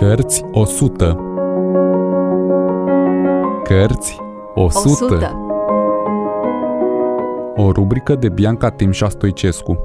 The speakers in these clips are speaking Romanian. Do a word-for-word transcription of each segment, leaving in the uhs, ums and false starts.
Cărți o sută. Cărți o sută. O rubrică de Bianca Timșa Stoicescu.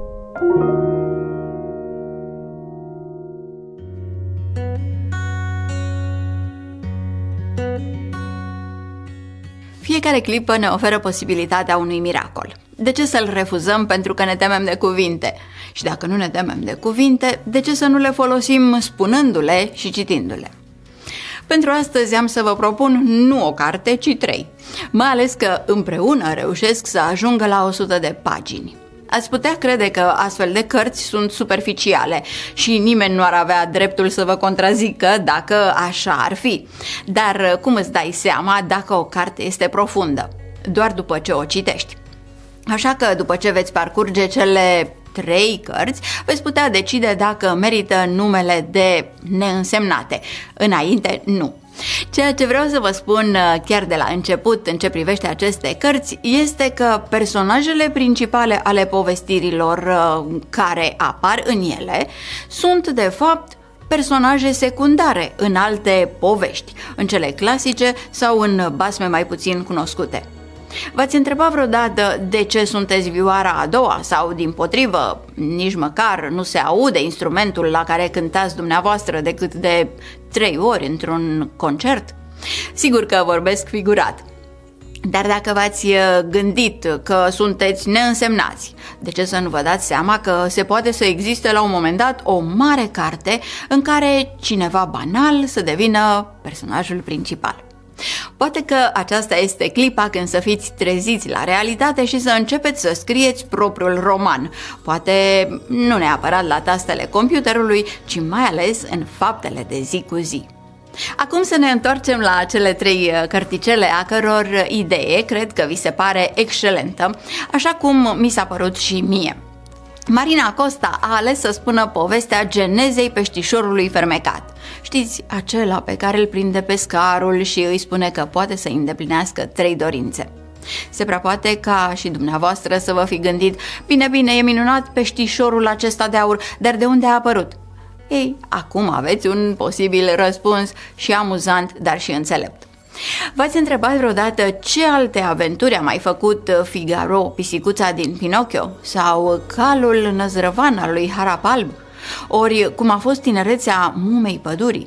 Fiecare clipă ne oferă posibilitatea unui miracol. De ce să-l refuzăm pentru că ne temem de cuvinte? Și dacă nu ne temem de cuvinte, de ce să nu le folosim spunându-le și citindu-le? Pentru astăzi am să vă propun nu o carte, ci trei, mai ales că împreună reușesc să ajungă la o sută de pagini. Ați putea crede că astfel de cărți sunt superficiale și nimeni nu ar avea dreptul să vă contrazică dacă așa ar fi. Dar cum îți dai seama dacă o carte este profundă? Doar după ce o citești. Așa că după ce veți parcurge cele trei cărți, veți putea decide dacă merită numele de neînsemnate. Înainte, nu. Ceea ce vreau să vă spun chiar de la început în ce privește aceste cărți este că personajele principale ale povestirilor care apar în ele sunt de fapt personaje secundare în alte povești, în cele clasice sau în basme mai puțin cunoscute. V-ați întrebat vreodată de ce sunteți vioara a doua sau, dimpotrivă, nici măcar nu se aude instrumentul la care cântați dumneavoastră decât de trei ori într-un concert? Sigur că vorbesc figurat. Dar dacă v-ați gândit că sunteți neînsemnați, de ce să nu vă dați seama că se poate să existe la un moment dat o mare carte în care cineva banal să devină personajul principal? Poate că aceasta este clipa când să fiți treziți la realitate și să începeți să scrieți propriul roman. Poate nu neapărat la tastele computerului, ci mai ales în faptele de zi cu zi. Acum să ne întoarcem la cele trei cărticele a căror idee cred că vi se pare excelentă, așa cum mi s-a părut și mie. Marina Costa a ales să spună povestea genezei peștișorului fermecat. Știți, acela pe care îl prinde pescarul și îi spune că poate să îndeplinească trei dorințe. Se prea poate ca și dumneavoastră să vă fi gândit: bine, bine, e minunat peștișorul acesta de aur, dar de unde a apărut? Ei, acum aveți un posibil răspuns și amuzant, dar și înțelept. V-ați întrebat vreodată ce alte aventuri a mai făcut Figaro, pisicuța din Pinocchio, sau calul năzrăvan al lui Harapalb? Ori cum a fost tinerețea mumei pădurii?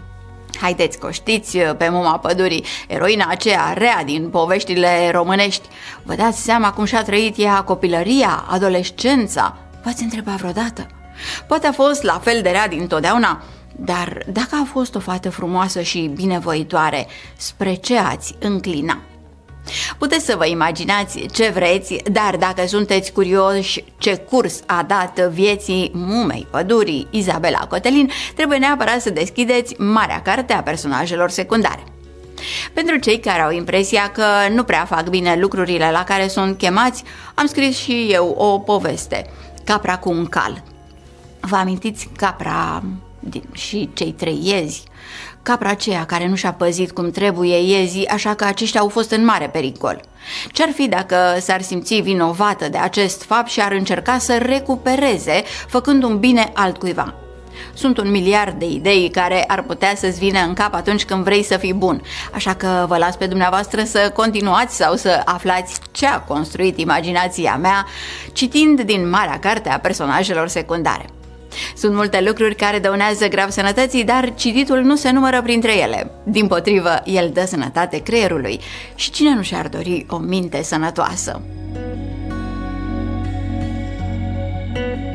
Haideți că o știți pe muma pădurii, eroina aceea rea din poveștile românești. Vă dați seama cum și-a trăit ea copilăria, adolescența? V-ați întrebat vreodată? Poate a fost la fel de rea dintotdeauna, dar dacă a fost o fată frumoasă și binevoitoare, spre ce ați înclina? Puteți să vă imaginați ce vreți, dar dacă sunteți curioși ce curs a dat vieții mumei pădurii Izabela Cotelin, trebuie neapărat să deschideți marea carte a personajelor secundare. Pentru cei care au impresia că nu prea fac bine lucrurile la care sunt chemați, am scris și eu o poveste, Capra cu un cal. Vă amintiți capra și cei trei iezi? Capra aceea care nu și-a păzit cum trebuie iezii, așa că aceștia au fost în mare pericol. Ce-ar fi dacă s-ar simți vinovată de acest fapt și ar încerca să recupereze, făcând un bine altcuiva? Sunt un miliard de idei care ar putea să-ți vină în cap atunci când vrei să fii bun, așa că vă las pe dumneavoastră să continuați sau să aflați ce a construit imaginația mea citind din marea carte a personajelor secundare. Sunt multe lucruri care dăunează grav sănătății, dar cititul nu se numără printre ele. Dimpotrivă, el dă sănătate creierului și cine nu și-ar dori o minte sănătoasă?